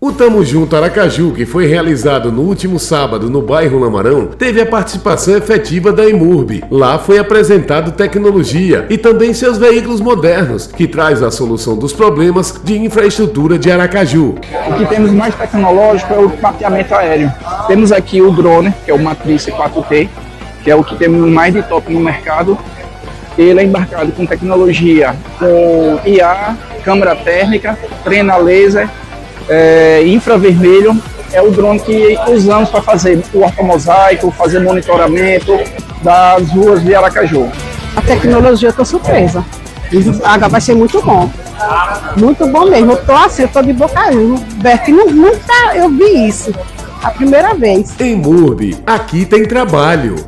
O Tamo Junto Aracaju, que foi realizado no último sábado no bairro Lamarão, teve a participação efetiva da EMURB. Lá foi apresentado tecnologia e também seus veículos modernos, que traz a solução dos problemas de infraestrutura de Aracaju. O que temos mais tecnológico é o mapeamento aéreo. Temos aqui o drone, que é o Matrice 4T, que é o que temos mais de top no mercado. Ele é embarcado com tecnologia, com IA, câmera térmica, trena laser, infravermelho. É o drone que usamos para fazer o ortomosaico, fazer monitoramento das ruas de Aracaju. A tecnologia, eu estou surpresa. Agora vai ser muito bom. Muito bom mesmo. Eu estou de boca aberta. Nunca eu vi isso. A primeira vez. EMURB, aqui tem trabalho.